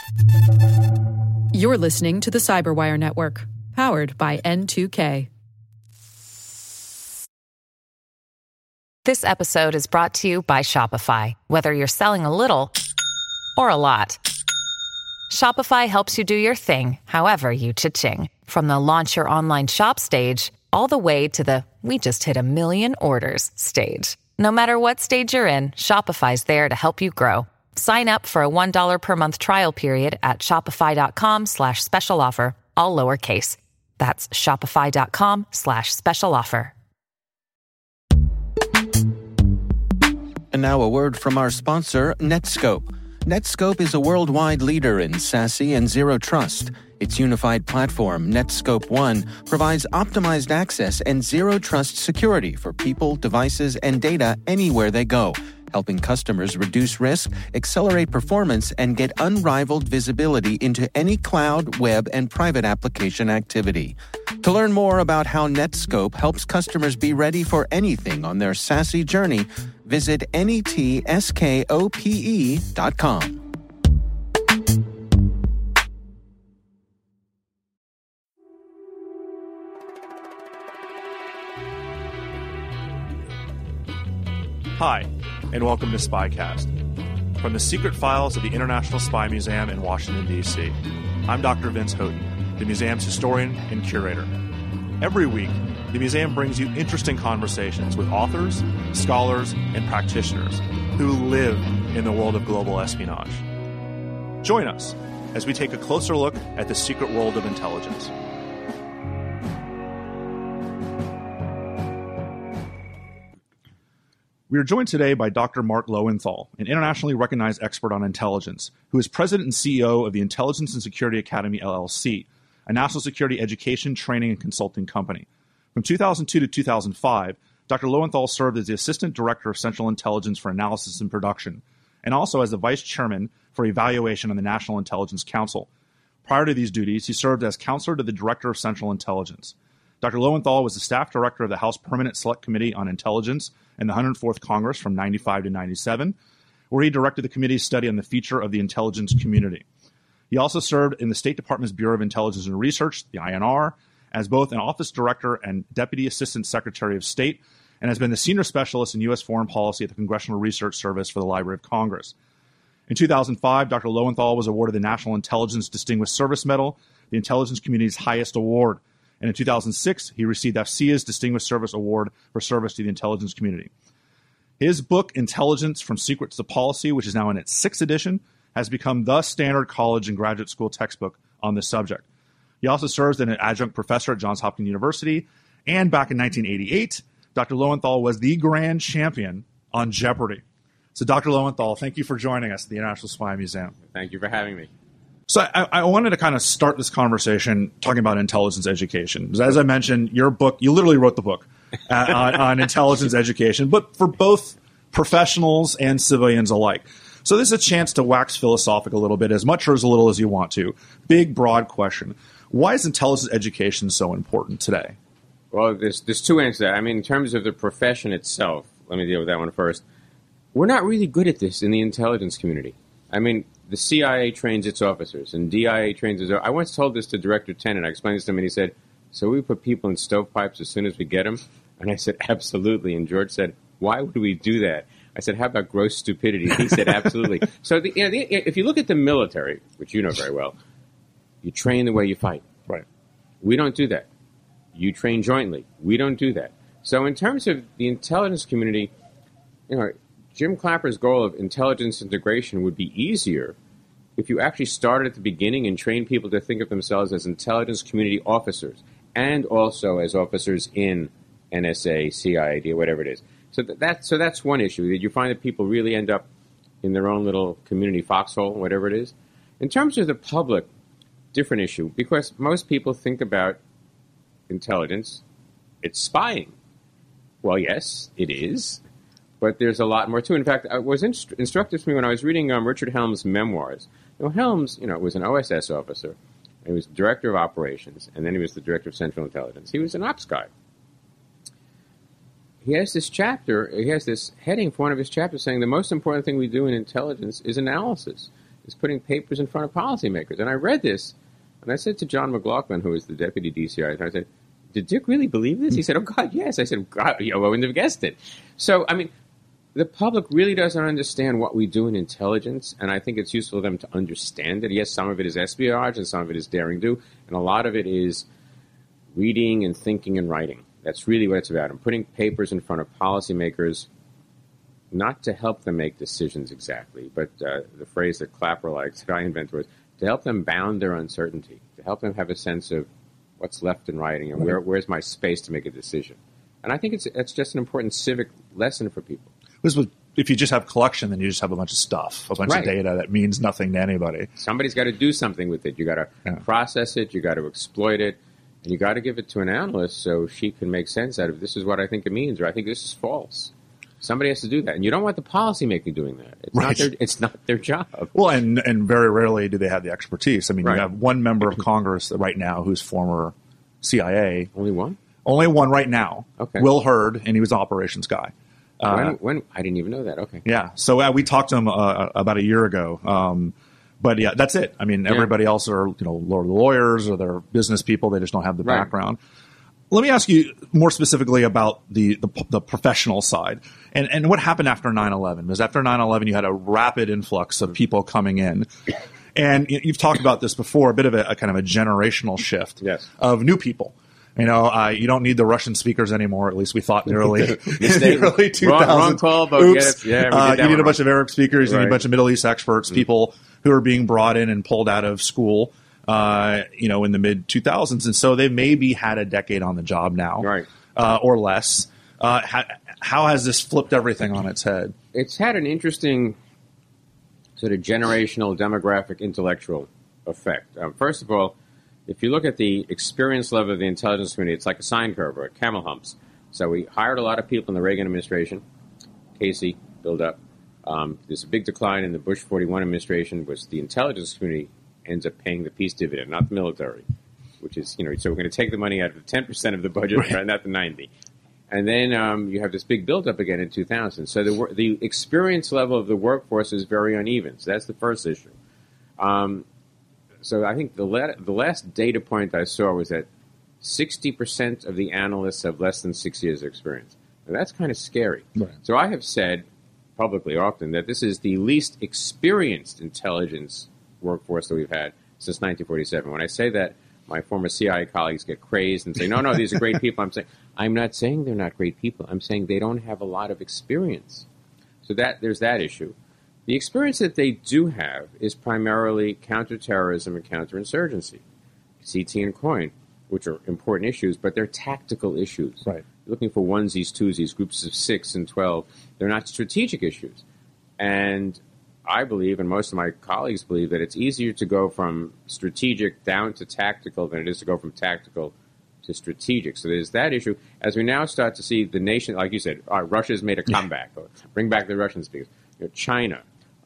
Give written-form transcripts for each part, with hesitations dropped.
You're listening to the Cyberwire Network, powered by N2K. This episode is brought to you by Shopify. Whether you're selling a little or a lot, Shopify helps you do your thing, however you cha-ching. From the launch your online shop stage, all the way to the we just hit 1 million orders stage. No matter what stage you're in, Shopify's there to help you grow. Sign up for a $1 per month trial period at shopify.com/special offer, all lowercase. That's shopify.com/special offer. And now a word from our sponsor, Netskope. Netskope is a worldwide leader in SASE and Zero Trust. Its unified platform, Netskope One, provides optimized access and Zero Trust security for people, devices, and data anywhere they go, helping customers reduce risk, accelerate performance, and get unrivaled visibility into any cloud, web, and private application activity. To learn more about how Netskope helps customers be ready for anything on their SASE journey, visit netskope.com. Hi, and welcome to Spycast. From the secret files of the International Spy Museum in Washington, D.C., I'm Dr. Vince Houghton, the museum's historian and curator. Every week, the museum brings you interesting conversations with authors, scholars, and practitioners who live in the world of global espionage. Join us as we take a closer look at the secret world of intelligence. We are joined today by Dr. Mark Lowenthal, an internationally recognized expert on intelligence, who is president and CEO of the Intelligence and Security Academy, LLC, a national security education, training, and consulting company. From 2002 to 2005, Dr. Lowenthal served as the Assistant Director of Central Intelligence for Analysis and Production, and also as the Vice Chairman for Evaluation on the National Intelligence Council. Prior to these duties, he served as Counselor to the Director of Central Intelligence. Dr. Lowenthal was the Staff Director of the House Permanent Select Committee on Intelligence in the 104th Congress from 95 to 97, where he directed the committee's study on the future of the intelligence community. He also served in the State Department's Bureau of Intelligence and Research, the INR, as both an office director and Deputy Assistant Secretary of State, and has been the Senior Specialist in U.S. Foreign Policy at the Congressional Research Service for the Library of Congress. In 2005, Dr. Lowenthal was awarded the National Intelligence Distinguished Service Medal, the intelligence community's highest award. And in 2006, he received AFCEA's Distinguished Service Award for service to the intelligence community. His book, Intelligence from Secrets to Policy, which is now in its 6th edition, has become the standard college and graduate school textbook on this subject. He also serves as an adjunct professor at Johns Hopkins University. And back in 1988, Dr. Lowenthal was the grand champion on Jeopardy! So, Dr. Lowenthal, thank you for joining us at the International Spy Museum. Thank you for having me. So I wanted to kind of start this conversation talking about intelligence education. Because as I mentioned, your book, you literally wrote the book on intelligence education, but for both professionals and civilians alike. So this is a chance to wax philosophical a little bit, as much or as little as you want to. Big, broad question. Why is intelligence education so important today? Well, there's two answers to that. I mean, in terms of the profession itself, let me deal with that one first. We're not really good at this in the intelligence community. I mean, the CIA trains its officers, and DIA trains its officers. I once told this to Director Tenet. I explained this to him, and he said, so we put people in stovepipes as soon as we get them? And I said, absolutely. And George said, why would we do that? I said, how about gross stupidity? He said, absolutely. So if you look at the military, which you know very well, you train the way you fight. Right. We don't do that. You train jointly. We don't do that. So in terms of the intelligence community, you know, Jim Clapper's goal of intelligence integration would be easier if you actually started at the beginning and trained people to think of themselves as intelligence community officers and also as officers in NSA, CIA, whatever it is. So that's one issue, that you find that people really end up in their own little community foxhole, whatever it is. In terms of the public, different issue, because most people think about intelligence, it's spying. Well, yes, it is. But there's a lot more to it. In fact, it was instructive to me when I was reading Richard Helms' memoirs. You know, Helms, was an OSS officer. He was director of operations, and then he was the director of Central Intelligence. He was an ops guy. He has this heading for one of his chapters saying the most important thing we do in intelligence is analysis. is putting papers in front of policymakers. And I read this, and I said to John McLaughlin, who was the deputy DCI, I said, did Dick really believe this? He said, oh, God, yes. I said, God, I wouldn't have guessed it. So, I mean, the public really doesn't understand what we do in intelligence, and I think it's useful for them to understand it. Yes, some of it is espionage, and some of it is daring do, and a lot of it is reading and thinking and writing. That's really what it's about. And putting papers in front of policymakers, not to help them make decisions exactly, but the phrase that Clapper likes, that I invented, was to help them bound their uncertainty, to help them have a sense of what's left in writing and where's my space to make a decision. And I think it's just an important civic lesson for people. If you just have collection, then you just have a bunch of stuff, a bunch of data that means nothing to anybody. Somebody's got to do something with it. You got to process it. You got to exploit it. And you got to give it to an analyst so she can make sense out of it. This is what I think it means, or I think this is false. Somebody has to do that. And you don't want the policymaker doing that. It's not their job. Well, and very rarely do they have the expertise. I mean, you have one member of Congress right now who's former CIA. Only one? Only one right now. Okay. Will Hurd, and he was an operations guy. When I didn't even know that. Okay. Yeah. So we talked to him about a year ago. But yeah, that's it. I mean, everybody else are lawyers or they're business people. They just don't have the background. Let me ask you more specifically about the professional side and what happened after 9/11. Because after 9/11, you had a rapid influx of people coming in. And you've talked about this before, a bit of a kind of a generational shift of new people. You don't need the Russian speakers anymore. At least we thought in the early 2000s. Wrong call, but oops. You need a bunch of Arab speakers. You need a bunch of Middle East experts, people who are being brought in and pulled out of school, in the mid 2000s. And so they've maybe had a decade on the job now, or less. How has this flipped everything on its head? It's had an interesting sort of generational, demographic, intellectual effect. First of all, if you look at the experience level of the intelligence community, it's like a sine curve or camel humps. So we hired a lot of people in the Reagan administration. Casey built up. There's a big decline in the Bush 41 administration, which the intelligence community ends up paying the peace dividend, not the military, which is, so we're going to take the money out of the 10% of the budget, not the 90. And then you have this big buildup again in 2000. So the experience level of the workforce is very uneven. So that's the first issue. So I think the last data point I saw was that 60% of the analysts have less than 6 years of experience. Now, that's kind of scary. Right. So I have said publicly often that this is the least experienced intelligence workforce that we've had since 1947. When I say that, my former CIA colleagues get crazed and say, no, these are great people. I'm not saying they're not great people. I'm saying they don't have a lot of experience. So there's that issue. The experience that they do have is primarily counterterrorism and counterinsurgency, CT and COIN, which are important issues, but they're tactical issues. Right. You're looking for onesies, twosies, groups of 6 and 12. They're not strategic issues. And I believe, and most of my colleagues believe, that it's easier to go from strategic down to tactical than it is to go from tactical to strategic. So there's that issue. As we now start to see the nation, like you said, Russia's made a comeback. Bring back the Russian speakers. China,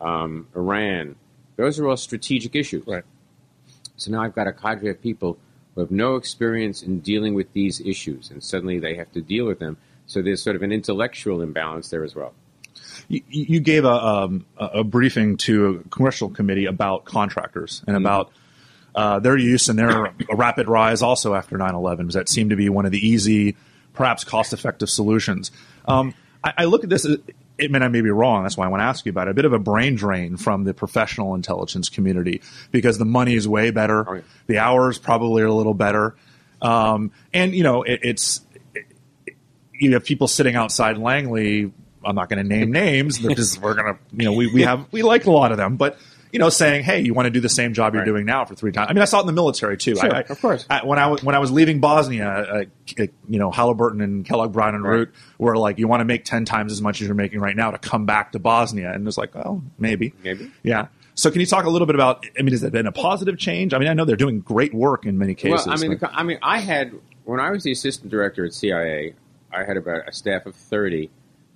Iran, those are all strategic issues. Right. So now I've got a cadre of people who have no experience in dealing with these issues, and suddenly they have to deal with them. So there's sort of an intellectual imbalance there as well. You gave a briefing to a congressional committee about contractors and about their use and their rapid rise also after 9/11, because that seemed to be one of the easy, perhaps cost-effective solutions. I look at this, it may be wrong, that's why I want to ask you about it, a bit of a brain drain from the professional intelligence community, because the money is way better, the hours probably are a little better, and it's you have people sitting outside Langley. I'm not going to name names because we're going to, we like a lot of them, but saying, hey, you want to do the same job you're doing now for 3 times. I mean, I saw it in the military too. Sure, of course. When I was leaving Bosnia, Halliburton and Kellogg Brown and Root were like, you want to make 10 times as much as you're making right now to come back to Bosnia, and it was like, oh, maybe, yeah. So can you talk a little bit about? I mean, has it been a positive change? I mean, I know they're doing great work in many cases. Well, I had, when I was the assistant director at CIA, I had about a staff of 30.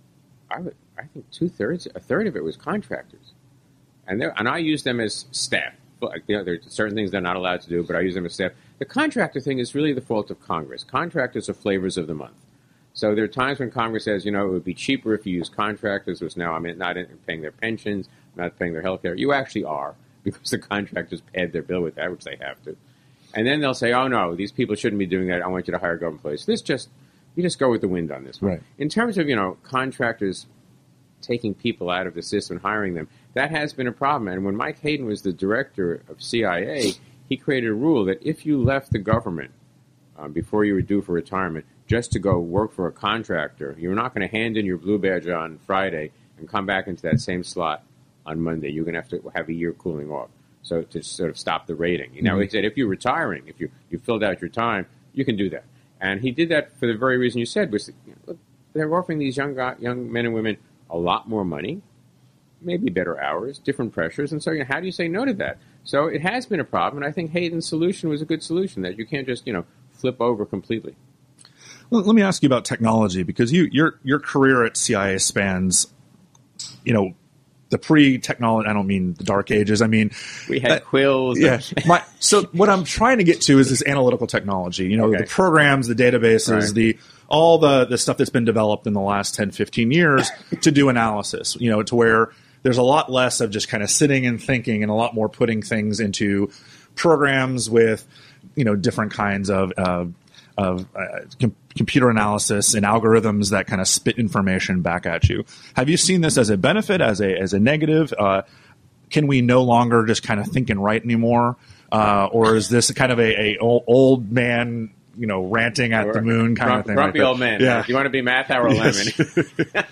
I think a third of it was contractors, and I use them as staff. Like, there are certain things they're not allowed to do, but I use them as staff. The contractor thing is really the fault of Congress. Contractors are flavors of the month. So there are times when Congress says, it would be cheaper if you use contractors, which now I'm not paying their pensions, I'm not paying their health care. You actually are, because the contractors paid their bill with that, which they have to. And then they'll say, oh, no, these people shouldn't be doing that. I want you to hire government employees. You just go with the wind on this one. Right. In terms of, contractors taking people out of the system and hiring them, that has been a problem. And when Mike Hayden was the director of CIA, he created a rule that if you left the government before you were due for retirement just to go work for a contractor, you're not going to hand in your blue badge on Friday and come back into that same slot on Monday. You're going to have a year cooling off. So to sort of stop the rating. Now, he said if you're retiring, if you filled out your time, you can do that. And he did that for the very reason you said, was look, they're offering these young men and women a lot more money, maybe better hours, different pressures. And so how do you say no to that? So it has been a problem, and I think Hayden's solution was a good solution, that you can't just flip over completely. Well, let me ask you about technology, because your career at CIA spans, the pre-technology. I don't mean the dark ages. I mean, we had quills. Yeah. So what I'm trying to get to is this analytical technology. The programs, the databases, all the stuff that's been developed in the last 10, 15 years to do analysis. To where there's a lot less of just kind of sitting and thinking, and a lot more putting things into programs with different kinds of computer analysis and algorithms that kind of spit information back at you. Have you seen this as a benefit, as a negative? Can we no longer just kind of think and write anymore? Or is this kind of a old man, ranting at the moon kind of thing? Grumpy old man. Yeah. You want to be Matt or Lemon?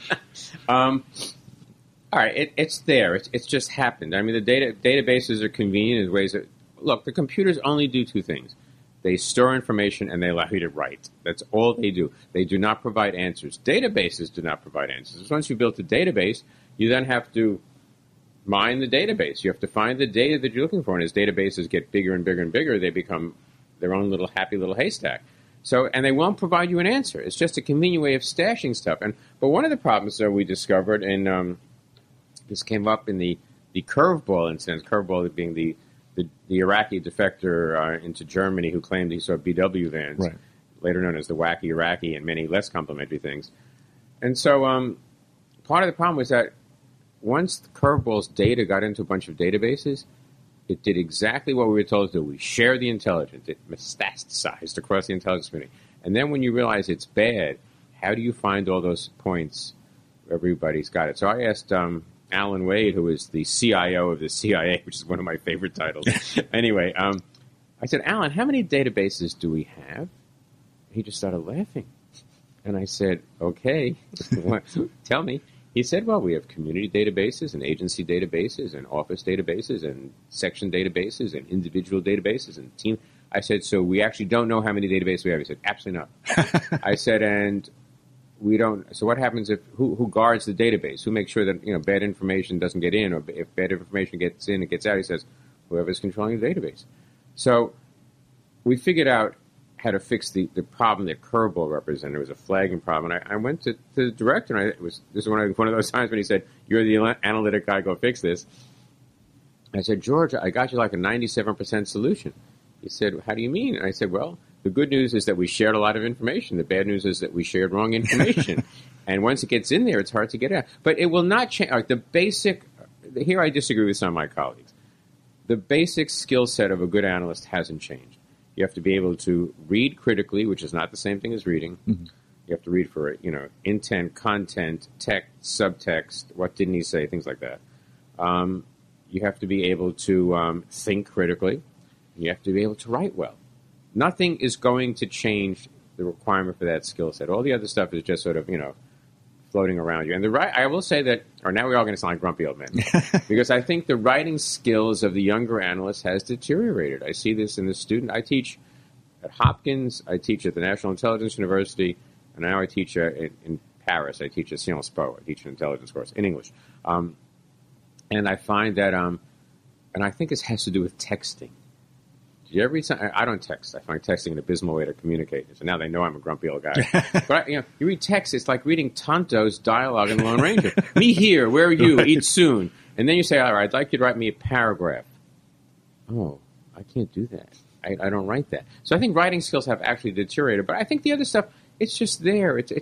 All right, it's there. It's just happened. I mean, the databases are convenient in ways that, look, the computers only do two things. They store information and they allow you to write. That's all they do. They do not provide answers. Databases do not provide answers. Once you built a database, you then have to mine the database. You have to find the data that you're looking for. And as databases get bigger and bigger and bigger, they become their own little happy little haystack. And they won't provide you an answer. It's just a convenient way of stashing stuff. But one of the problems that we discovered, and this came up in the curveball incident, curveball being the Iraqi defector into Germany who claimed he saw BW vans, later known as the wacky Iraqi, and many less complimentary things. And so part of the problem was that once the curveball's data got into a bunch of databases, it did exactly what we were told to do. We shared the intelligence. It metastasized across the intelligence community. And then when you realize it's bad, how do you find all those points where everybody's got it? So I asked Alan Wade, who is the CIO of the CIA, which is one of my favorite titles. Anyway, I said, Alan, how many databases do we have? He just started laughing. And I said, okay, tell me. He said, well, we have community databases and agency databases and office databases and section databases and individual databases and team. I said, so we actually don't know how many databases we have. He said, absolutely not. I said, and we don't. So what happens if who guards the database? Who makes sure that bad information doesn't get in, or if bad information gets in, it gets out? He says, whoever's controlling the database. So we figured out how to fix the problem that Curveball represented. It was a flagging problem. And I went to the director, and this is one of those times when he said, "You're the analytic guy. Go fix this." I said, "George, I got you like a 97% solution." He said, "How do you mean?" And I said, "Well, the good news is that we shared a lot of information. The bad news is that we shared wrong information. And once it gets in there, it's hard to get out. But it will not change. The basic, here I disagree with some of my colleagues. The basic skill set of a good analyst hasn't changed. You have to be able to read critically, which is not the same thing as reading. Mm-hmm. You have to read for, intent, content, text, subtext, what didn't he say, things like that. You have to be able to think critically. And you have to be able to write well. Nothing is going to change the requirement for that skill set. All the other stuff is just sort of, floating around you. And I will say that, or now we're all going to sound like grumpy old men, because I think the writing skills of the younger analysts has deteriorated. I see this in the student. I teach at Hopkins, I teach at the National Intelligence University, and now I teach in Paris. I teach at Sciences Po. I teach an intelligence course in English. And I find that, and I think this has to do with texting. Every time I don't text. I find texting an abysmal way to communicate. So now they know I'm a grumpy old guy. But you read text. It's like reading Tonto's dialogue in The Lone Ranger. Me here. Where are you? Eat soon. And then you say, all right, I'd like you to write me a paragraph. Oh, I can't do that. I don't write that. So I think writing skills have actually deteriorated. But I think the other stuff, it's just there. It's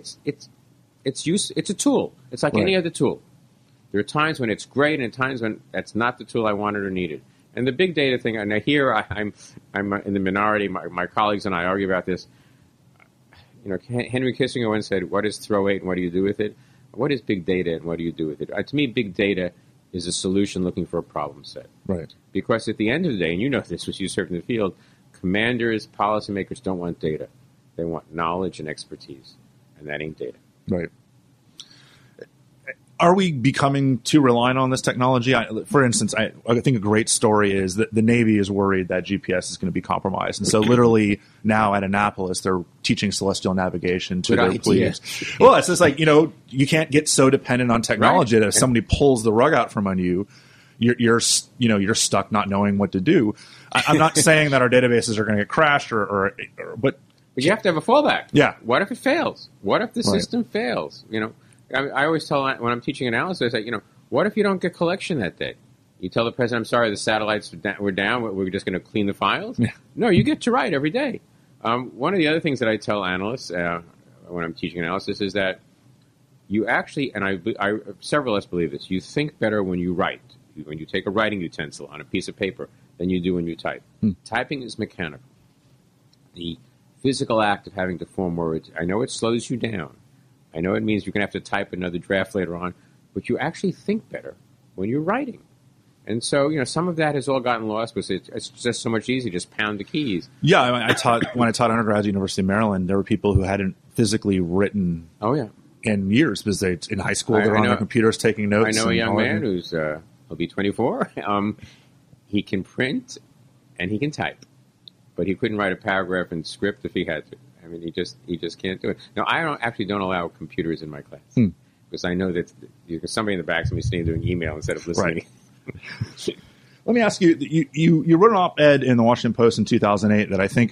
a tool. It's like any other tool. There are times when it's great and times when that's not the tool I wanted or needed. And the big data thing, and here I'm in the minority. My colleagues and I argue about this. Henry Kissinger once said, "What is throw weight and what do you do with it? What is big data and what do you do with it?" To me, big data is a solution looking for a problem set. Right. Because at the end of the day, and you know this was you served in the field, commanders, policymakers don't want data. They want knowledge and expertise, and that ain't data. Right. Are we becoming too reliant on this technology? For instance, I think a great story is that the Navy is worried that GPS is going to be compromised. And so literally now at Annapolis, they're teaching celestial navigation to their fleet. Well, it's just like, you can't get so dependent on technology that if somebody pulls the rug out from under you, you're stuck not knowing what to do. I'm not saying that our databases are going to get crashed but you have to have a fallback. Yeah. What if it fails? What if the system fails? I always tell when I'm teaching analysis, I say, what if you don't get collection that day? You tell the president, I'm sorry, the satellites were down. We're just going to clean the files? Yeah. No, you get to write every day. One of the other things that I tell analysts when I'm teaching analysis is that you actually, and I several of us believe this, you think better when you write, when you take a writing utensil on a piece of paper than you do when you type. Typing is mechanical. The physical act of having to form words, I know it slows you down. I know it means you're going to have to type another draft later on, but you actually think better when you're writing. And so, some of that has all gotten lost because it's just so much easier. Just pound the keys. Yeah, when I taught undergrad at the University of Maryland, there were people who hadn't physically written in years because in high school they're on their computers taking notes. I know a young man who's he'll be 24. He can print and he can type, but he couldn't write a paragraph in script if he had to. I mean, he just can't do it. Now, I don't allow computers in my class because I know that somebody in the back is going to be sitting doing email instead of listening. Right. Let me ask you, you wrote an op-ed in the Washington Post in 2008 that I think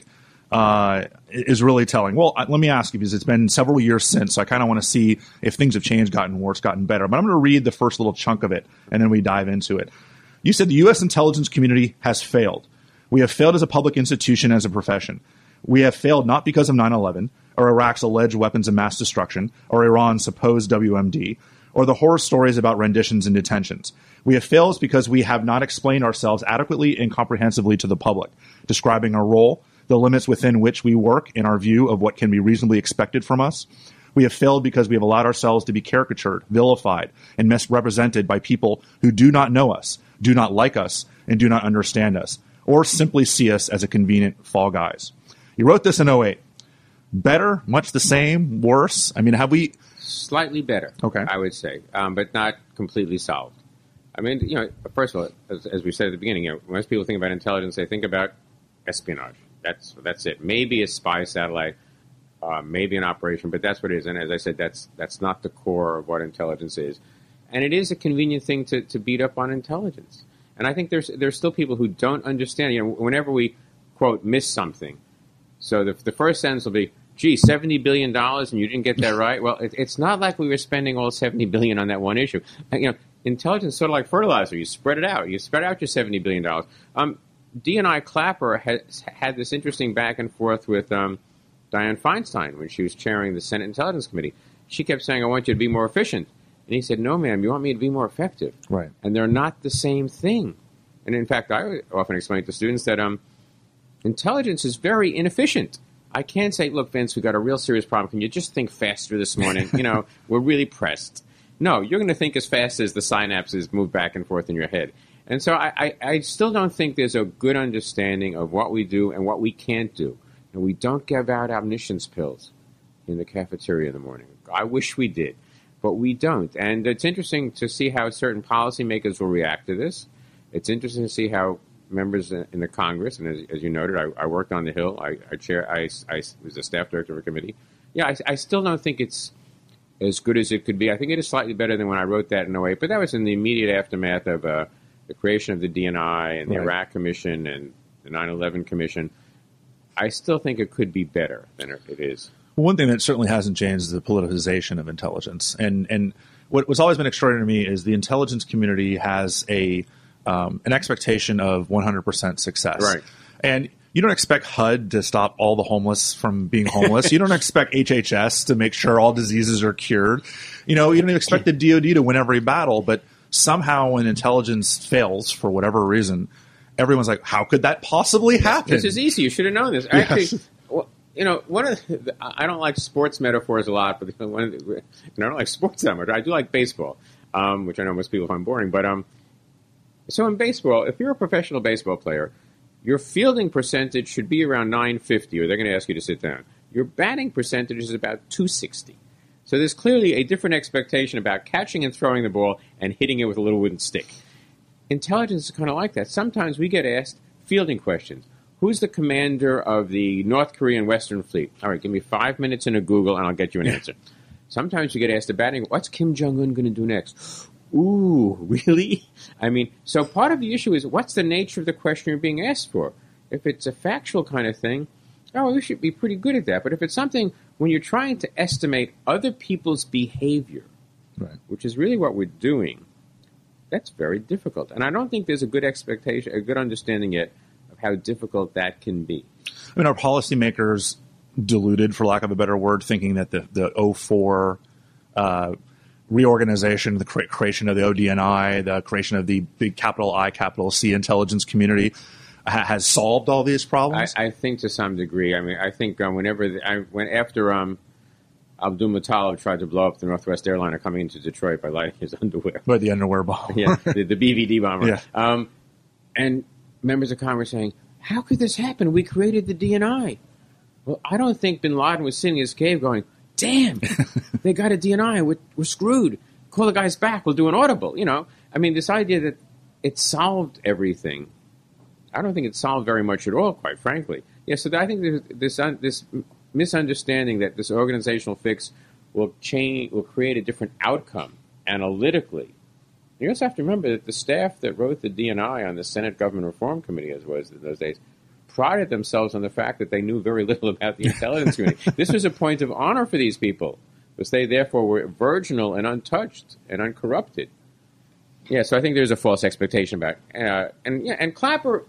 is really telling. Well, let me ask you, because it's been several years since, so I kind of want to see if things have changed, gotten worse, gotten better. But I'm going to read the first little chunk of it, and then we dive into it. You said the U.S. intelligence community has failed. We have failed as a public institution, as a profession. We have failed not because of 9/11 or Iraq's alleged weapons of mass destruction or Iran's supposed WMD or the horror stories about renditions and detentions. We have failed because we have not explained ourselves adequately and comprehensively to the public, describing our role, the limits within which we work, and our view of what can be reasonably expected from us. We have failed because we have allowed ourselves to be caricatured, vilified, and misrepresented by people who do not know us, do not like us, and do not understand us, or simply see us as a convenient fall guys. You wrote this in 2008. Better, much the same, worse? I mean, have we... Slightly better, I would say, but not completely solved. I mean, first of all, as we said at the beginning, most people think about intelligence, they think about espionage. That's it. Maybe a spy satellite, maybe an operation, but that's what it is. And as I said, that's not the core of what intelligence is. And it is a convenient thing to beat up on intelligence. And I think there's still people who don't understand. Whenever we, quote, miss something, so the first sentence will be, gee, $70 billion and you didn't get that right? Well, it's not like we were spending all $70 billion on that one issue. Intelligence is sort of like fertilizer. You spread it out. You spread out your $70 billion. D&I Clapper had this interesting back and forth with Dianne Feinstein when she was chairing the Senate Intelligence Committee. She kept saying, I want you to be more efficient. And he said, no, ma'am, you want me to be more effective. Right. And they're not the same thing. And in fact, I often explain to students that intelligence is very inefficient. I can't say, look, Vince, we've got a real serious problem. Can you just think faster this morning? We're really pressed. No, you're going to think as fast as the synapses move back and forth in your head. And so I still don't think there's a good understanding of what we do and what we can't do. And we don't give out omniscience pills in the cafeteria in the morning. I wish we did, but we don't. And it's interesting to see how certain policymakers will react to this. It's interesting to see how members in the Congress, and as you noted, I worked on the Hill. I was a staff director of a committee. Yeah, I still don't think it's as good as it could be. I think it is slightly better than when I wrote that in 2008, but that was in the immediate aftermath of the creation of the D&I and the Iraq Commission and the 9/11 Commission. I still think it could be better than it is. Well, one thing that certainly hasn't changed is the politicization of intelligence. And what's always been extraordinary to me is the intelligence community has an expectation of 100% success. Right. And you don't expect HUD to stop all the homeless from being homeless. You don't expect HHS to make sure all diseases are cured. You don't expect the DOD to win every battle. But somehow when intelligence fails for whatever reason, everyone's like, how could that possibly happen? This is easy. You should have known this. Yes. Actually, well, one of I don't like sports metaphors a lot, but I don't like sports that much. I do like baseball, which I know most people find boring. But so in baseball, if you're a professional baseball player, your fielding percentage should be around 950, or they're going to ask you to sit down. Your batting percentage is about 260. So there's clearly a different expectation about catching and throwing the ball and hitting it with a little wooden stick. Intelligence is kind of like that. Sometimes we get asked fielding questions. Who's the commander of the North Korean Western Fleet? All right, give me 5 minutes in a Google and I'll get you an answer. Sometimes you get asked a batting, what's Kim Jong-un going to do next? Ooh, really? I mean, so part of the issue is what's the nature of the question you're being asked for? If it's a factual kind of thing, we should be pretty good at that. But if it's something when you're trying to estimate other people's behavior, Right. which is really what we're doing, that's very difficult. And I don't think there's a good expectation, a good understanding yet of how difficult that can be. I mean, are policymakers deluded, for lack of a better word, thinking that the 04 reorganization, the creation of the ODNI, the creation of the big capital I, capital C intelligence community has solved all these problems? I think to some degree. I mean, I think after Abdul Muttalib tried to blow up the Northwest airliner coming into Detroit by lighting his underwear. By the underwear bomb. Yeah, the BVD bomber. Yeah. And members of Congress saying, how could this happen? We created the DNI. Well, I don't think bin Laden was sitting in his cave going, damn, they got a DNI. We're screwed. Call the guys back. We'll do an audible. I mean, this idea that it solved everything, I don't think it solved very much at all, quite frankly. Yeah, so I think there's this misunderstanding that this organizational fix will create a different outcome analytically. You also have to remember that the staff that wrote the DNI on the Senate Government Reform Committee, as was in those days, prided themselves on the fact that they knew very little about the intelligence community. This was a point of honor for these people, because they therefore were virginal and untouched and uncorrupted. Yeah, so I think there's a false expectation about and Clapper,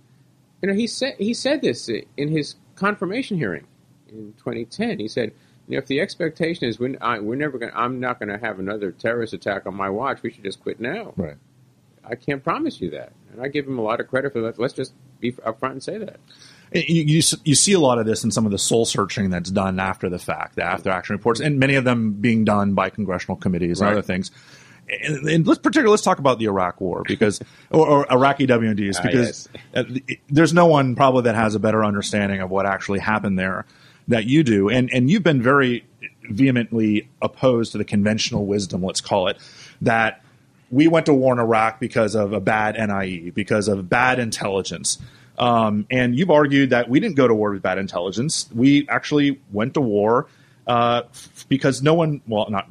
he said this in his confirmation hearing in 2010. He said, if the expectation is I'm not going to have another terrorist attack on my watch, we should just quit now. Right. I can't promise you that, and I give him a lot of credit for that. Let's just be upfront and say that. You see a lot of this in some of the soul searching that's done after the fact, the after action reports, and many of them being done by congressional committees and other things. And let's talk about the Iraq War because, or Iraqi WMDs, because there's no one probably that has a better understanding of what actually happened there that you do. And you've been very vehemently opposed to the conventional wisdom, let's call it, that we went to war in Iraq because of a bad NIE, because of bad intelligence. And you've argued that we didn't go to war with bad intelligence. We actually went to war because no one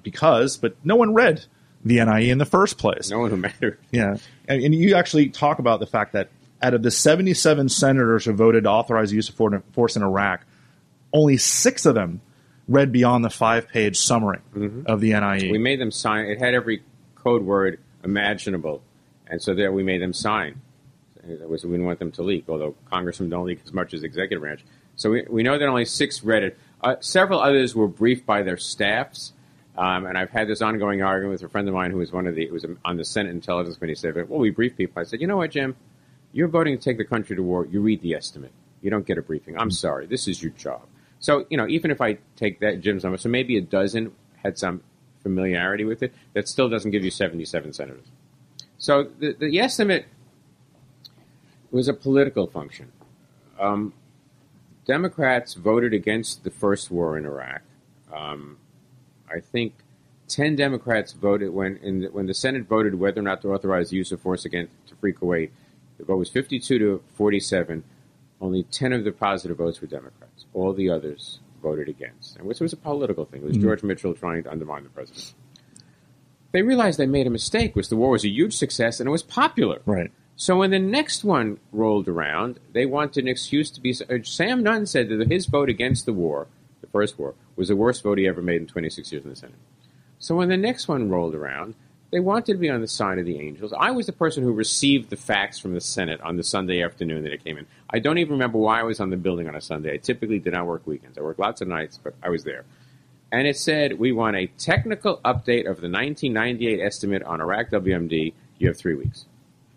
read the NIE in the first place. No one who mattered. Yeah. And you actually talk about the fact that out of the 77 senators who voted to authorize the use of force in Iraq, only 6 of them read beyond the 5-page summary of the NIE. We made them sign. It had every code word imaginable, and so there we made them sign. We didn't want them to leak, although congressmen don't leak as much as the executive branch. So we know that only 6 read it. Several others were briefed by their staffs, and I've had this ongoing argument with a friend of mine who was on the Senate Intelligence Committee. Said, "Well, we brief people." I said, "You know what, Jim? You're voting to take the country to war. You read the estimate. You don't get a briefing. I'm sorry. This is your job." So even if I take that Jim's number, so maybe a dozen had some familiarity with it, that still doesn't give you 77 senators. So the estimate was a political function. Democrats voted against the first war in Iraq. I think 10 Democrats voted when the Senate voted whether or not to authorize the use of force to free Kuwait. The vote was 52 to 47. Only 10 of the positive votes were Democrats. All the others voted against. And which was a political thing. It was George Mitchell trying to undermine the president. They realized they made a mistake, the war was a huge success and it was popular. Right. So when the next one rolled around, they wanted an excuse to be... Sam Nunn said that his vote against the war, the first war, was the worst vote he ever made in 26 years in the Senate. So when the next one rolled around, they wanted to be on the side of the angels. I was the person who received the facts from the Senate on the Sunday afternoon that it came in. I don't even remember why I was on the building on a Sunday. I typically did not work weekends. I worked lots of nights, but I was there. And it said, we want a technical update of the 1998 estimate on Iraq WMD. You have 3 weeks.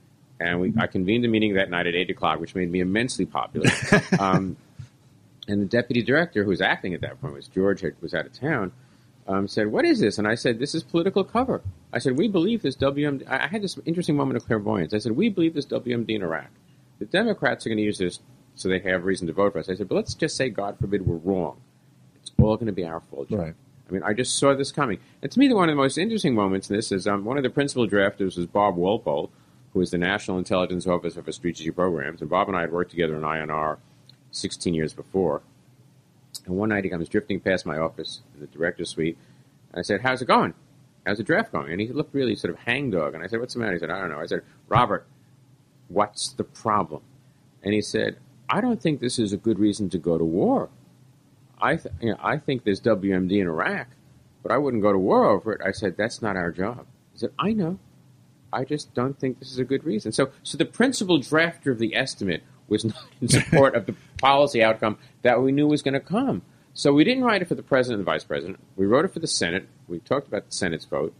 And I convened a meeting that night at 8 o'clock, which made me immensely popular. And the deputy director, who was acting at that point, was George, was out of town, said, "What is this?" And I said, "This is political cover." I said, "We believe this WMD." I had this interesting moment of clairvoyance. I said, "We believe this WMD in Iraq. The Democrats are going to use this so they have reason to vote for us." I said, "But let's just say, God forbid, we're wrong. It's all going to be our fault." Right. I mean, I just saw this coming. And to me, one of the most interesting moments in this is one of the principal drafters was Bob Walpole, who was the National Intelligence Officer for Strategic Programs. And Bob and I had worked together in INR 16 years before. And one night he comes drifting past my office in the director's suite. And I said, "How's it going? How's the draft going?" And he looked really sort of hangdog. And I said, "What's the matter?" He said, "I don't know." I said, "Robert, what's the problem?" And he said, "I don't think this is a good reason to go to war. I think there's WMD in Iraq, but I wouldn't go to war over it." I said, "That's not our job." He said, "I know. I just don't think this is a good reason." So the principal drafter of the estimate was not in support of the policy outcome that we knew was going to come. So we didn't write it for the president and the vice president. We wrote it for the Senate. We talked about the Senate's vote.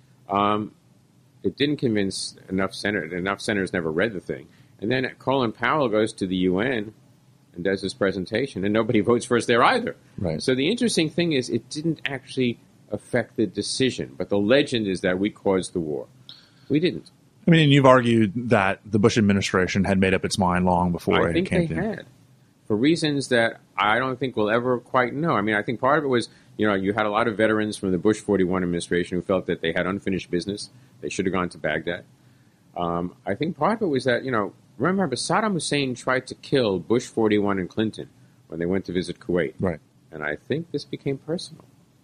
It didn't convince enough senators. Enough senators never read the thing. And then Colin Powell goes to the UN and does this presentation, and nobody votes for us there either. Right. So the interesting thing is it didn't actually affect the decision, but the legend is that we caused the war. We didn't. I mean, you've argued that the Bush administration had made up its mind long before I think they had, for reasons that I don't think we'll ever quite know. I mean, I think part of it was, you had a lot of veterans from the Bush 41 administration who felt that they had unfinished business. They should have gone to Baghdad. I think part of it was that, remember Saddam Hussein tried to kill Bush 41 and Clinton when they went to visit Kuwait. Right. And I think this became personal.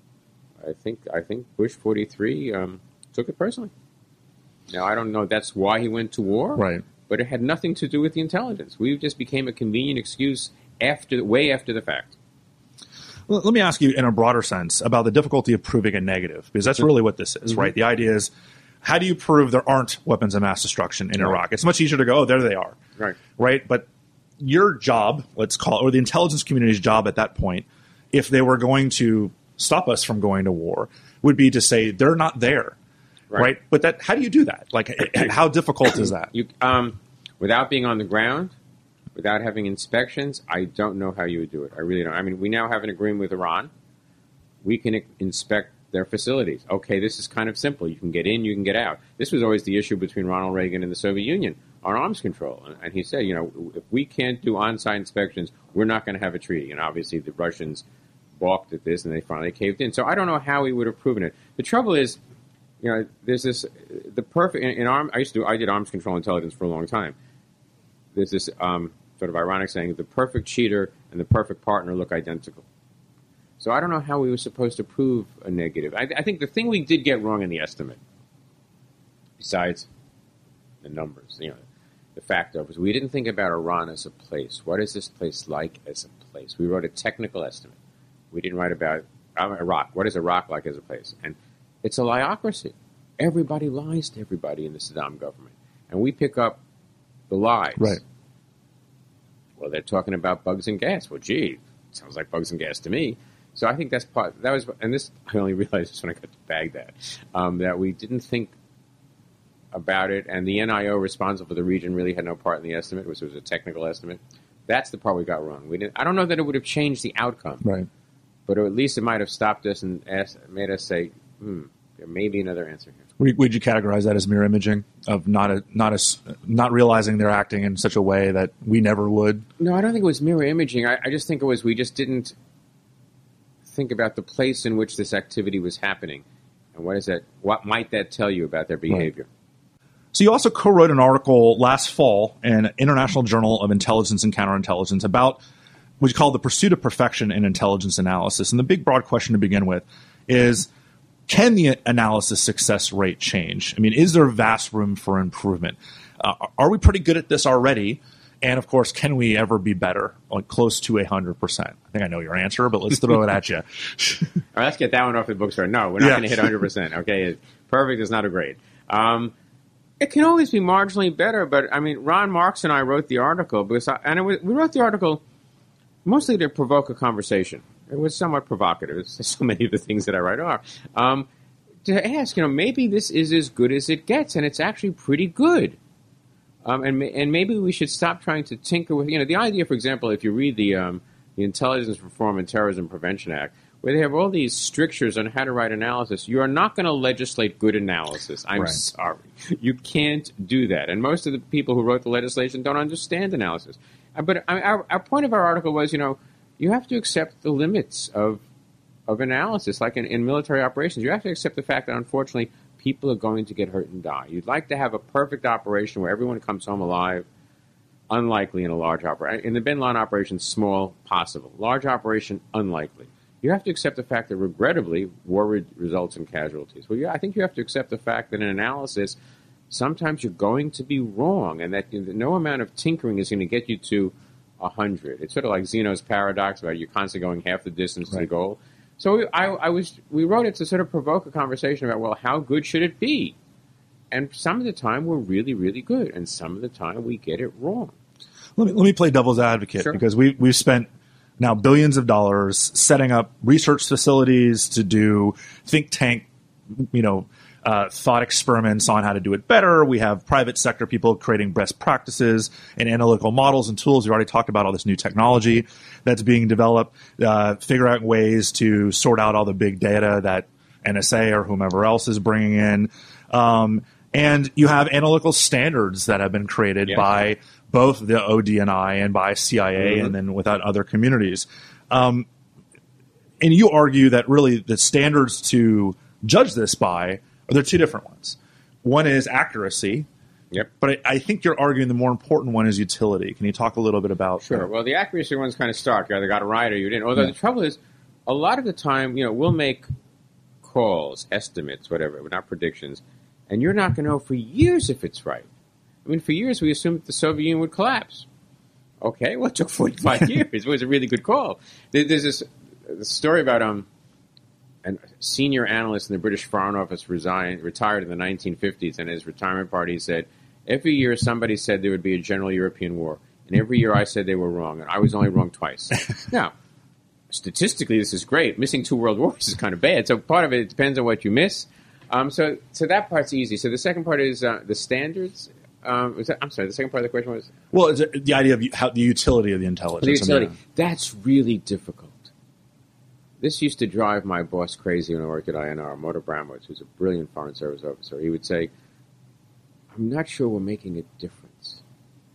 I think Bush 43 took it personally. Now, I don't know that's why he went to war. Right. But it had nothing to do with the intelligence. We just became a convenient excuse way after the fact. Well, let me ask you in a broader sense about the difficulty of proving a negative, because that's really what this is, right? The idea is, how do you prove there aren't weapons of mass destruction in Iraq? It's much easier to go, oh, there they are. Right? But your job, let's call it, or the intelligence community's job at that point, if they were going to stop us from going to war, would be to say they're not there. Right? But how do you do that? Like, how difficult is that? Without being on the ground, without having inspections, I don't know how you would do it. I really don't. I mean, we now have an agreement with Iran. We can inspect their facilities. Okay, this is kind of simple. You can get in, you can get out. This was always the issue between Ronald Reagan and the Soviet Union on arms control. And he said, if we can't do on-site inspections, we're not going to have a treaty. And obviously the Russians balked at this and they finally caved in. So I don't know how he would have proven it. The trouble is, there's this, the perfect, I did arms control intelligence for a long time. There's this sort of ironic saying, the perfect cheater and the perfect partner look identical. So I don't know how we were supposed to prove a negative. I think the thing we did get wrong in the estimate, besides the numbers, the fact of, was we didn't think about Iran as a place. What is this place like as a place? We wrote a technical estimate. We didn't write about Iraq. What is Iraq like as a place? And it's a liocracy. Everybody lies to everybody in the Saddam government. And we pick up the lies. Right. Well, they're talking about bugs and gas. Well, gee, sounds like bugs and gas to me. So I think that's part. That was, and this I only realized this when I got to Baghdad, that we didn't think about it, and the NIO responsible for the region really had no part in the estimate, which was a technical estimate. That's the part we got wrong. We didn't. I don't know that it would have changed the outcome, right? But at least it might have stopped us and made us say, there may be another answer here. Would you categorize that as mirror imaging of not realizing they're acting in such a way that we never would? No, I don't think it was mirror imaging. I just think it was we just didn't think about the place in which this activity was happening, and what might that tell you about their behavior. Right. So you also co-wrote an article last fall in International Journal of Intelligence and Counterintelligence about what you call the pursuit of perfection in intelligence analysis. And the big broad question to begin with is, can the analysis success rate change? I mean, is there vast room for improvement? Are we pretty good at this already? And, of course, can we ever be better, like close to 100%? I think I know your answer, but let's throw it at you. All right, let's get that one off the books. No, we're not going to hit 100%. Okay, perfect is not a grade. It can always be marginally better, but, I mean, Ron Marks and I wrote the article, we wrote the article mostly to provoke a conversation. It was somewhat provocative. So many of the things that I write are. To ask, maybe this is as good as it gets, and it's actually pretty good. And maybe we should stop trying to tinker with, the idea, for example, if you read the Intelligence Reform and Terrorism Prevention Act, where they have all these strictures on how to write analysis, you are not going to legislate good analysis. I'm sorry. You can't do that. And most of the people who wrote the legislation don't understand analysis. But our point of our article was, you have to accept the limits of analysis, like in military operations. You have to accept the fact that, unfortunately, people are going to get hurt and die. You'd like to have a perfect operation where everyone comes home alive. Unlikely in a large operation. In the Bin Laden operation, small, possible. Large operation, unlikely. You have to accept the fact that, regrettably, war results in casualties. Well, I think you have to accept the fact that in analysis, sometimes you're going to be wrong, and that no amount of tinkering is going to get you to 100. It's sort of like Zeno's paradox about you're constantly going half the distance to the goal. So we wrote it to sort of provoke a conversation about, well, how good should it be? And some of the time we're really, really good, and some of the time we get it wrong. Let me play devil's advocate, because we've spent now billions of dollars setting up research facilities to do think tank, thought experiments on how to do it better. We have private sector people creating best practices and analytical models and tools. We already talked about all this new technology that's being developed, figure out ways to sort out all the big data that NSA or whomever else is bringing in. And you have analytical standards that have been created by both the ODNI and by CIA and then without other communities. And you argue that really the standards to judge this by, they're two different ones. One is accuracy, but I think you're arguing the more important one is utility. Can you talk a little bit about that? Well, the accuracy one's kind of stark. You either got it right or you didn't. Although the trouble is, a lot of the time, we'll make calls, estimates, whatever, but not predictions, and you're not going to know for years if it's right. I mean, for years we assumed that the Soviet Union would collapse. Okay, well, it took 45 years. It was a really good call. There's this story about a senior analyst in the British Foreign Office retired in the 1950s, and his retirement party said, every year somebody said there would be a general European war, and every year I said they were wrong, and I was only wrong twice. Now, statistically, this is great. Missing 2 world wars is kind of bad, so part of it depends on what you miss. So that part's easy. So the second part is the standards. I'm sorry, the second part of the question was? Well, it's the idea of the utility of the intelligence. The utility. That's really difficult. This used to drive my boss crazy when I worked at INR, Motor Bramowitz, who's a brilliant Foreign Service officer. He would say, I'm not sure we're making a difference.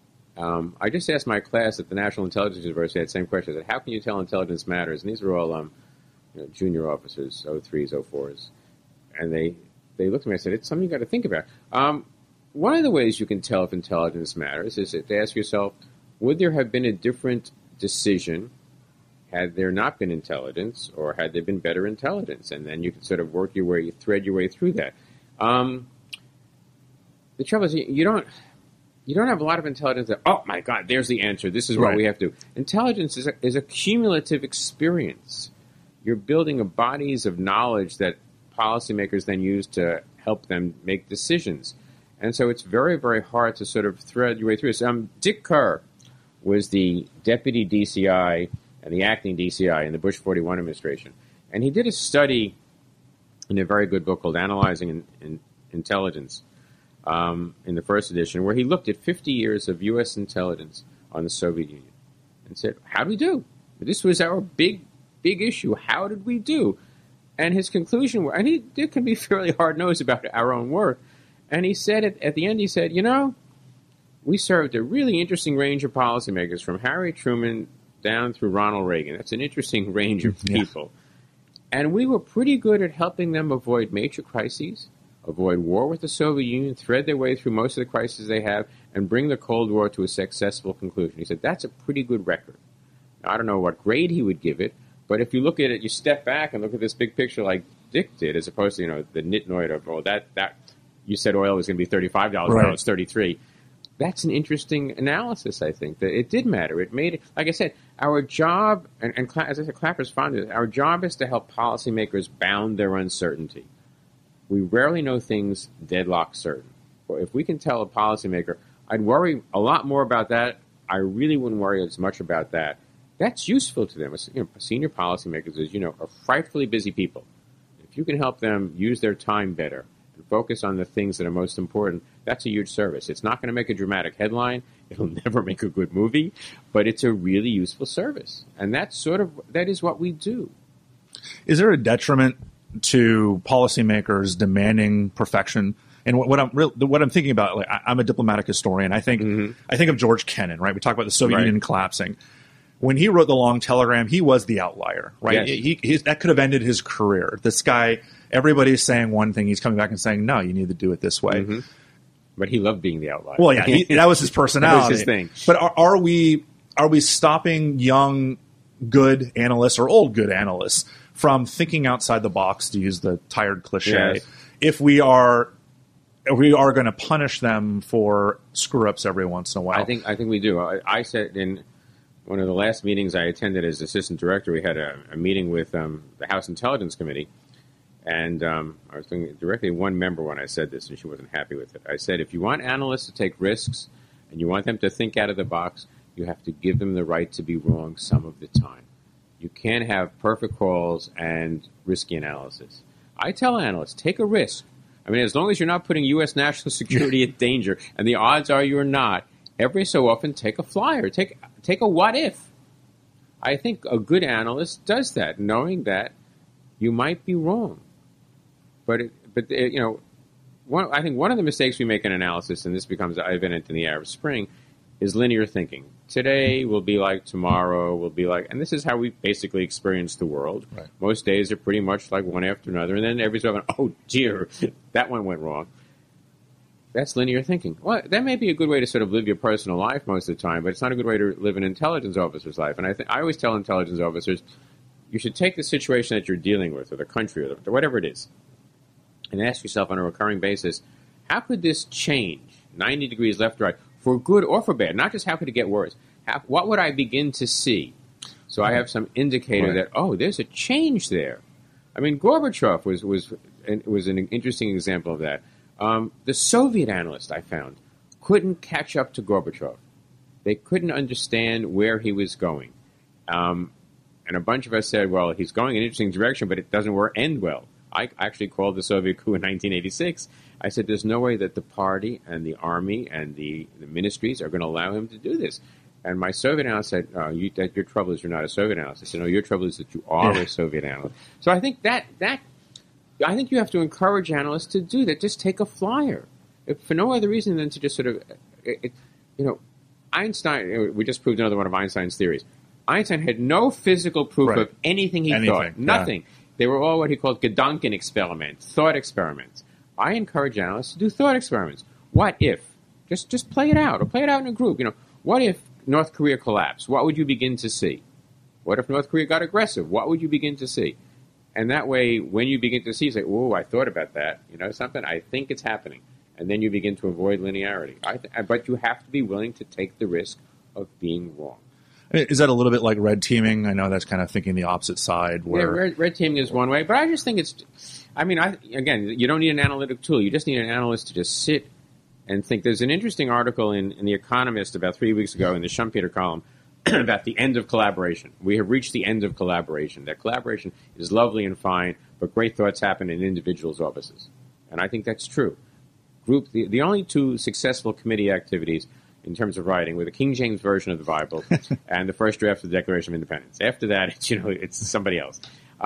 I just asked my class at the National Intelligence University that same question. I said, how can you tell intelligence matters? And these are all junior officers, 03s, 04s. And they looked at me and said, it's something you've got to think about. One of the ways you can tell if intelligence matters is to ask yourself, would there have been a different decision had there not been intelligence, or had there been better intelligence? And then you can sort of thread your way through that. The trouble is, you don't have a lot of intelligence that, oh my God, there's the answer. This is what we have to do. Intelligence is a cumulative experience. You're building bodies of knowledge that policymakers then use to help them make decisions. And so it's very, very hard to sort of thread your way through this. Dick Kerr was the deputy DCI and the acting DCI in the Bush 41 administration. And he did a study in a very good book called Analyzing Intelligence in the first edition, where he looked at 50 years of U.S. intelligence on the Soviet Union and said, how did we do? This was our big issue. How did we do? And his conclusion, and he can be fairly hard-nosed about our own work, and he said at the end, he said, we served a really interesting range of policymakers from Harry Truman down through Ronald Reagan. That's an interesting range of people. And we were pretty good at helping them avoid major crises, avoid war with the Soviet Union, thread their way through most of the crises they have, and bring the Cold War to a successful conclusion. He said, that's a pretty good record. Now, I don't know what grade he would give it, but if you look at it, you step back and look at this big picture like Dick did, as opposed to, the nitnoid of, that you said oil was going to be $35, now it's $33. That's an interesting analysis, I think, that it did matter. It made it, like I said, our job, and as I said, Clapper's fond of this, our job is to help policymakers bound their uncertainty. We rarely know things deadlock certain. Well, if we can tell a policymaker, I'd worry a lot more about that. I really wouldn't worry as much about that. That's useful to them. Senior policymakers, as you know, are frightfully busy people. If you can help them use their time better and focus on the things that are most important, that's a huge service. It's not going to make a dramatic headline. It'll never make a good movie, but it's a really useful service. And that is what we do. Is there a detriment to policymakers demanding perfection? And what I'm thinking about, like, I'm a diplomatic historian. I think of George Kennan, right? We talk about the Soviet Union collapsing. When he wrote the long telegram, he was the outlier, right? Yes. That could have ended his career. This guy, everybody's saying one thing, he's coming back and saying, no, you need to do it this way. Mm-hmm. But he loved being the outlier. Well, yeah, that was his personality. That was his thing. But are we stopping young, good analysts or old, good analysts from thinking outside the box, to use the tired cliche, yes. if we are going to punish them for screw-ups every once in a while? I think we do. I said in one of the last meetings I attended as assistant director, we had a meeting with the House Intelligence Committee, and I was thinking directly to one member when I said this, and she wasn't happy with it. I said, if you want analysts to take risks and you want them to think out of the box, you have to give them the right to be wrong some of the time. You can't have perfect calls and risky analysis. I tell analysts, take a risk. I mean, as long as you're not putting U.S. national security at danger, and the odds are you're not, every so often take a flyer. Take a what if. I think a good analyst does that, knowing that you might be wrong. But I think one of the mistakes we make in analysis, and this becomes evident in the Arab Spring, is linear thinking. Today will be like tomorrow will be like, and this is how we basically experience the world. Right. Most days are pretty much like one after another, and then every so often, oh dear, that one went wrong. That's linear thinking. Well, that may be a good way to sort of live your personal life most of the time, but it's not a good way to live an intelligence officer's life. And I always tell intelligence officers, you should take the situation that you're dealing with, or the country, or whatever it is, and ask yourself on a recurring basis, how could this change 90 degrees left or right, for good or for bad? Not just how could it get worse. What would I begin to see? So I have some indicator that, there's a change there. I mean, Gorbachev was an interesting example of that. The Soviet analysts I found couldn't catch up to Gorbachev. They couldn't understand where he was going. And a bunch of us said, well, he's going in an interesting direction, but it doesn't end well. I actually called the Soviet coup in 1986. I said, there's no way that the party and the army and the ministries are going to allow him to do this. And my Soviet analyst said, your trouble is you're not a Soviet analyst. I said, no, your trouble is that you are a Soviet analyst. So I think I think you have to encourage analysts to do that. Just take a flyer, for no other reason than to just sort of, Einstein, we just proved another one of Einstein's theories. Einstein had no physical proof of anything he thought. Nothing. Yeah. They were all what he called Gedanken experiments, thought experiments. I encourage analysts to do thought experiments. What if? Just play it out, or play it out in a group. What if North Korea collapsed? What would you begin to see? What if North Korea got aggressive? What would you begin to see? And that way, when you begin to see, say, "Oh, I thought about that." Something. I think it's happening, and then you begin to avoid linearity. But you have to be willing to take the risk of being wrong. Is that a little bit like red teaming? I know that's kind of thinking the opposite side. Where red teaming is one way, but I just think it's. Again, you don't need an analytic tool. You just need an analyst to just sit and think. There's an interesting article in The Economist about 3 weeks ago in the Schumpeter column about the end of collaboration. We have reached the end of collaboration. That collaboration is lovely and fine, but great thoughts happen in individuals' offices. And I think that's true. The only two successful committee activities in terms of writing were the King James Version of the Bible and the first draft of the Declaration of Independence. After that, it's somebody else.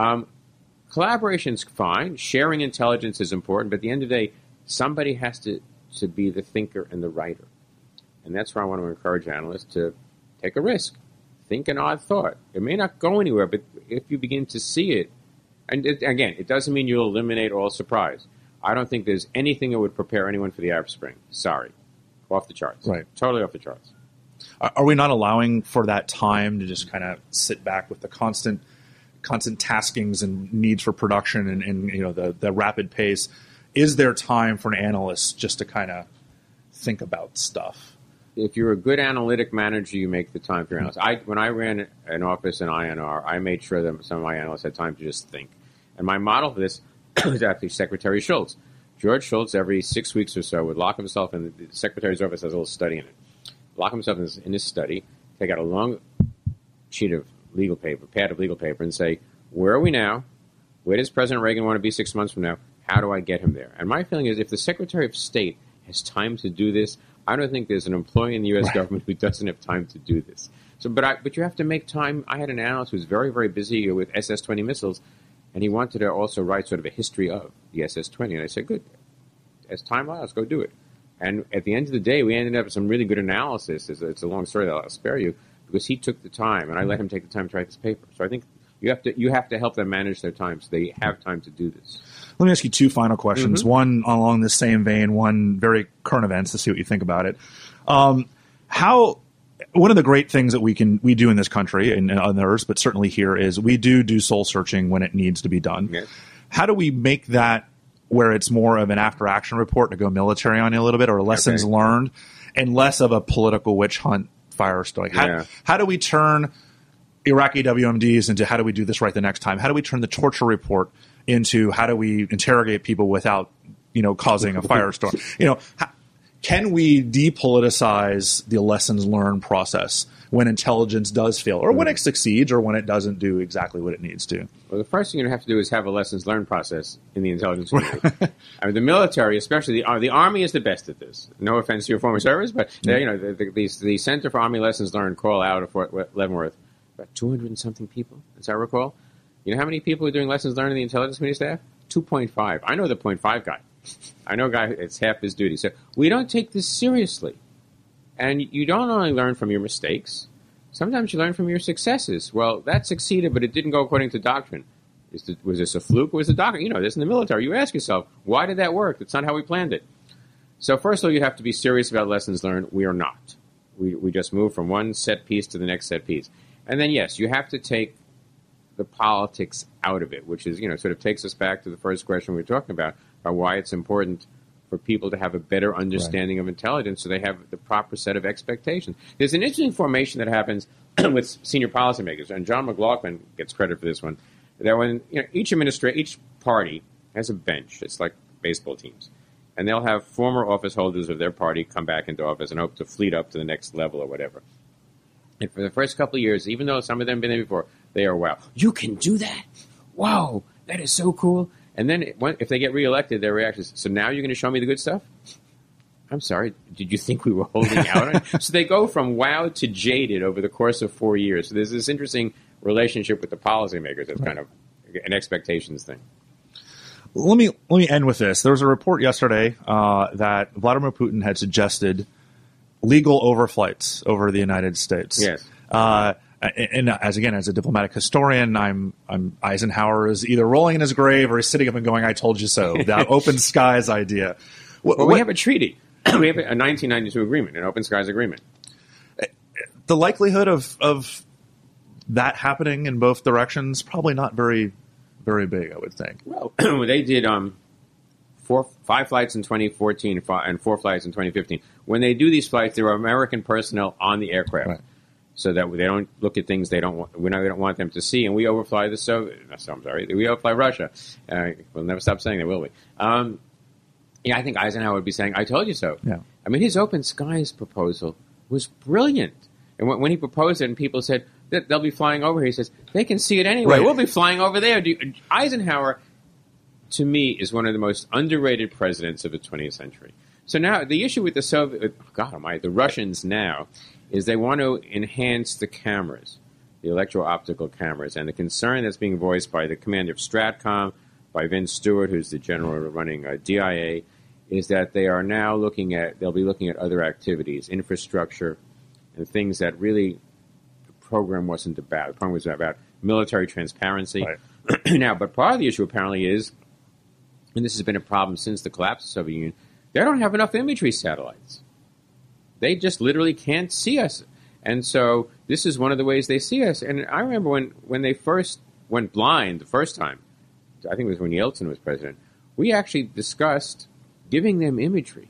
Collaboration's fine. Sharing intelligence is important, but at the end of the day, somebody has to be the thinker and the writer. And that's where I want to encourage analysts to take a risk. Think an odd thought. It may not go anywhere, but if you begin to see it, and again, it doesn't mean you'll eliminate all surprise. I don't think there's anything that would prepare anyone for the Arab Spring. Sorry. Off the charts. Right. Totally off the charts. Are we not allowing for that time to just kind of sit back with the constant taskings and needs for production and the rapid pace? Is there time for an analyst just to kind of think about stuff? If you're a good analytic manager, you make the time for your analysts. When I ran an office in INR, I made sure that some of my analysts had time to just think. And my model for this was actually Secretary Schultz. George Shultz, every 6 weeks or so, would lock himself in. The secretary's office has a little study in it. Lock himself in his study, take out a long sheet of legal paper, pad of legal paper, and say, where are we now? Where does President Reagan want to be 6 months from now? How do I get him there? And my feeling is if the Secretary of State has time to do this, I don't think there's an employee in the U.S. government who doesn't have time to do this. So, but you have to make time. I had an analyst who was very, very busy with SS-20 missiles, and he wanted to also write sort of a history of the SS-20. And I said, good. As time allows, go do it. And at the end of the day, we ended up with some really good analysis. It's a long story that I'll spare you, because he took the time, and I let him take the time to write this paper. So I think you have to help them manage their time so they have time to do this. Let me ask you two final questions. One along this same vein, one very current events to see what you think about it. One of the great things that we do in this country and others, but certainly here, is we do soul searching when it needs to be done. Yes. How do we make that where it's more of an after-action report to go military on you a little bit, or lessons learned, and less of a political witch hunt firestorm? How do we turn Iraqi WMDs into how do we do this right the next time? How do we turn the torture report into how do we interrogate people without, causing a firestorm? Can we depoliticize the lessons learned process when intelligence does fail, or when it succeeds, or when it doesn't do exactly what it needs to? Well, the first thing you're going to have to do is have a lessons learned process in the intelligence community. I mean, the military, especially the Army, is the best at this. No offense to your former service, but the Center for Army Lessons Learned call out of Fort Leavenworth about 200 and something people, as I recall. You know how many people are doing lessons learned in the intelligence community staff? 2.5. I know the 0.5 guy. I know a guy, it's half his duty. So we don't take this seriously. And you don't only learn from your mistakes. Sometimes you learn from your successes. Well, that succeeded, but it didn't go according to doctrine. Was this a fluke? Was it doctrine? This in the military. You ask yourself, why did that work? It's not how we planned it. So first of all, you have to be serious about lessons learned. We are not. We just move from one set piece to the next set piece. And then, yes, you have to take the politics out of it, which is, sort of takes us back to the first question we were talking about why it's important for people to have a better understanding of intelligence so they have the proper set of expectations. There's an interesting formation that happens with senior policymakers, and John McLaughlin gets credit for this one, that when each party has a bench. It's like baseball teams. And they'll have former office holders of their party come back into office and hope to fleet up to the next level or whatever. And for the first couple of years, even though some of them have been there before, they are, wow, you can do that? Wow, that is so cool. And then if they get reelected, their reaction is, so now you're going to show me the good stuff? I'm sorry, did you think we were holding out on it? So they go from wow to jaded over the course of 4 years. So there's this interesting relationship with the policymakers that's kind of an expectations thing. Let me end with this. There was a report yesterday that Vladimir Putin had suggested legal overflights over the United States. Yes. And as a diplomatic historian, I'm Eisenhower is either rolling in his grave or he's sitting up and going, "I told you so." That open skies idea. We have a treaty. We have a 1992 agreement, an open skies agreement. The likelihood of that happening in both directions probably not very, very big, I would think. Well, they did 5 flights in 2014 and 4 flights in 2015. When they do these flights, there are American personnel on the aircraft. Right. So that they don't look at things they don't want them to see, and we overfly we overfly Russia. We'll never stop saying that, will we? I think Eisenhower would be saying, "I told you so." Yeah. I mean, his open skies proposal was brilliant, and when he proposed it, and people said that they'll be flying over here, he says they can see it anyway. Right. We'll be flying over there. Eisenhower, to me, is one of the most underrated presidents of the 20th century. So now the issue with the Russians now is they want to enhance the cameras, the electro-optical cameras, and the concern that's being voiced by the commander of STRATCOM, by Vince Stewart, who's the general running DIA, is that they'll be looking at other activities, infrastructure, and things that really the program wasn't about. The program was about military transparency. Right. Now, but part of the issue apparently is, and this has been a problem since the collapse of the Soviet Union, they don't have enough imagery satellites. They just literally can't see us. And so this is one of the ways they see us. And I remember when they first went blind the first time, I think it was when Yeltsin was president, we actually discussed giving them imagery.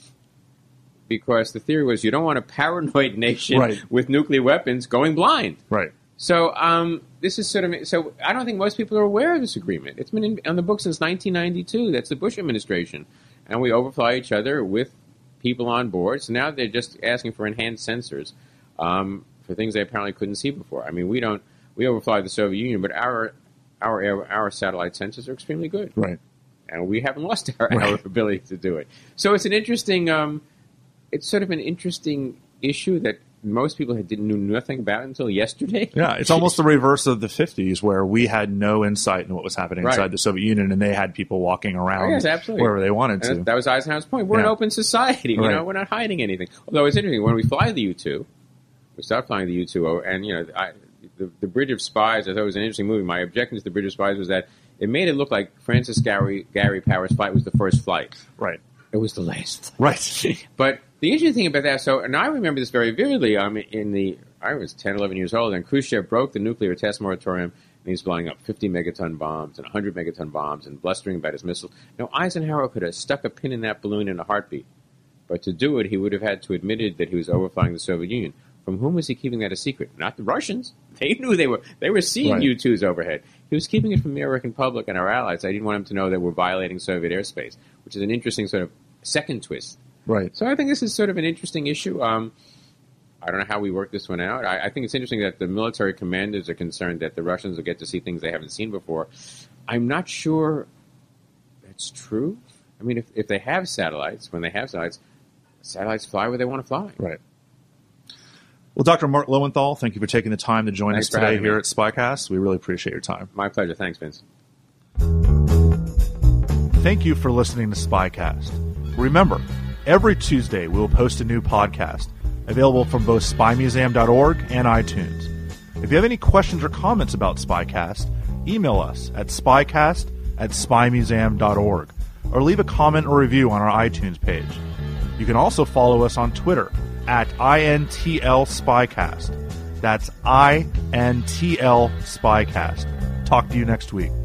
Because the theory was you don't want a paranoid nation with nuclear weapons going blind. Right. So this is so I don't think most people are aware of this agreement. It's been on the books since 1992. That's the Bush administration. And we overfly each other with people on board. So now they're just asking for enhanced sensors for things they apparently couldn't see before. I mean, we overfly the Soviet Union, but our satellite sensors are extremely good. Right. and we haven't lost our ability to do it. So it's an interesting, it's sort of an interesting issue that most people knew nothing about until yesterday. Yeah, it's almost the reverse of the 50s, where we had no insight into what was happening inside the Soviet Union, and they had people walking around wherever they wanted to. That was Eisenhower's point. We're an open society. You know, we're not hiding anything. Although it's interesting, when we fly the U-2, we start flying the U-2 over, and, you know, the Bridge of Spies, I thought it was an interesting movie. My objection to the Bridge of Spies was that it made it look like Francis Gary Power's flight was the first flight. Right. It was the last. Right. But the interesting thing about that, and I remember this very vividly, I was 10, 11 years old, and Khrushchev broke the nuclear test moratorium, and he's blowing up 50 megaton bombs and 100 megaton bombs and blustering about his missiles. Now, Eisenhower could have stuck a pin in that balloon in a heartbeat. But to do it, he would have had to admit that he was overflying the Soviet Union. From whom was he keeping that a secret? Not the Russians. They knew they were seeing U-2s overhead. He was keeping it from the American public and our allies. I didn't want him to know that we're violating Soviet airspace, which is an interesting sort of second twist. Right. So I think this is sort of an interesting issue. I don't know how we work this one out. I think it's interesting that the military commanders are concerned that the Russians will get to see things they haven't seen before. I'm not sure that's true. I mean, if they have satellites, when they have satellites fly where they want to fly. Right. Well, Dr. Mark Lowenthal, thank you for taking the time to join us today here at SpyCast. We really appreciate your time. My pleasure. Thanks, Vince. Thank you for listening to SpyCast. Remember, every Tuesday we will post a new podcast available from both spymuseum.org and iTunes. If you have any questions or comments about SpyCast, email us at spycast@spymuseum.org or leave a comment or review on our iTunes page. You can also follow us on Twitter at INTL SpyCast. That's INTL SpyCast. Talk to you next week.